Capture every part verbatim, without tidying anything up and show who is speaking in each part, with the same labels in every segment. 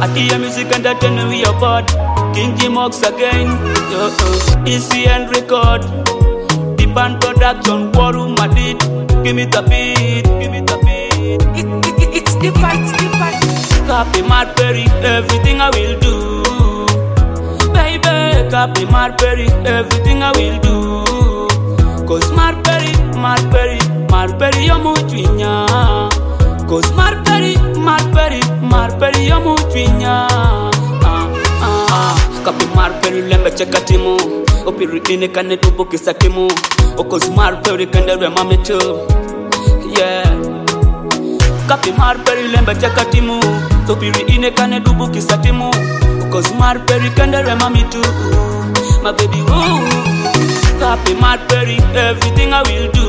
Speaker 1: Atia music entertainment we are bad. King G Mox again. Yo, uh, E C N record. Deep and production. Waru Madid. Give me the beat. Give me the beat.
Speaker 2: It, it, it's the part, the part.
Speaker 1: Copy Mark Perry. Everything I will do. Baby, copy Mark Perry. Everything I will do. Cause Mark Perry, Mark Perry, Mark Perry, you're mutwinya. Cause Mark Perry, Mark Perry, Mark Perry, you're mutwinya. Ah, ah, copy Mark Perry, lembe cheka timu. Opiri ine kane tubu kisa timu. O cause Mark Perry kende rema metu. Yeah. Copy Mark Perry, lembe cheka timu. Opiri ine kane tubu kisa timu. O cause Mark Perry kende rema metu. My baby, woo. Copy Mark Perry, everything I will do.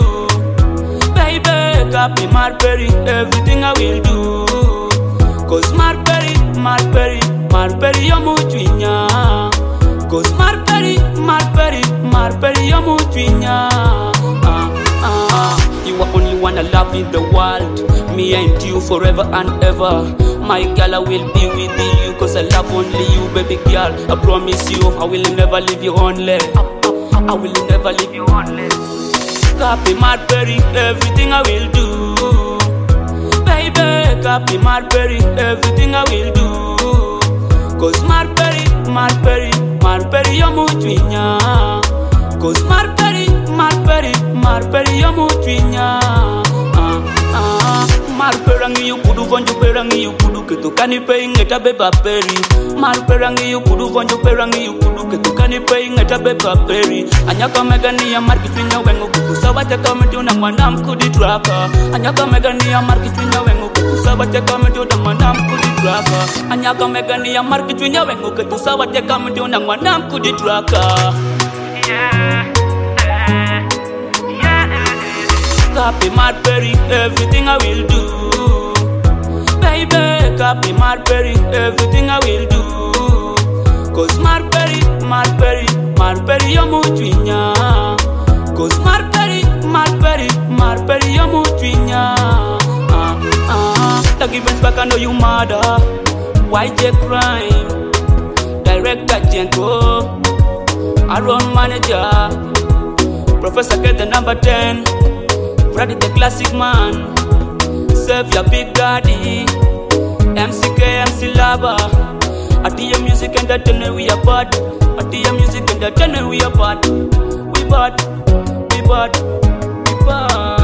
Speaker 1: Baby, copy Mark Perry, everything I will do. Cause Mark Perry, Mark Perry, Mark Perry, you're mutwinya. Cause Mark Perry, Mark Perry, Mark Perry, you're mutwinya. Ah, ah, you are only one I love in the world. Me and you forever and ever. My girl, I will be with you. Cause I love only you, baby girl. I promise you, I will never leave you only. I will never leave you only. Copy Mark Perry, everything I will do. Baby, copy Mark Perry, everything I will do. Cause Mark Perry, Mark Perry, Mark Perry, you're mutwinya. Cause Mark Perry, Mark Perry, Mark Perry, you're mutwinya. Ah, ah, Mark Perry, rangi you kudu vonju perangi you kudu ketukani paying eta beba Perry. Mark Perry, rangi you kudu vonju perangi you kudu ketukani paying eta beba Perry. Anyaka megani ya marki twinya wengo kukusawa teka mtu na mwanam kudi traka. Anyaka megani ya marki twinya wengo kukusawa teka mtu na mwanam kudi traka. Anyaka megani ya marki twinya wengo kukusawa teka mtu na mwanam kudi traka. Yeah. Copy Mark Perry, everything I will do. Baby, copy Mark Perry, everything I will do. Cause Mark Perry, Mark Perry, Mark Perry, you're mutwinya. Cause Mark Perry, Mark Perry, Mark Perry, you're mutwinya. Ah, ah, the givens back, I know you mother. Y J Crime, Director Jenko, Aaron Manager, Professor get the number ten. Freddy the classic man, Save your Big Daddy, M C K, M C Lava. Atia music entertainment we are bad. Atia music entertainment we are bad. We bad, we bad, we bad.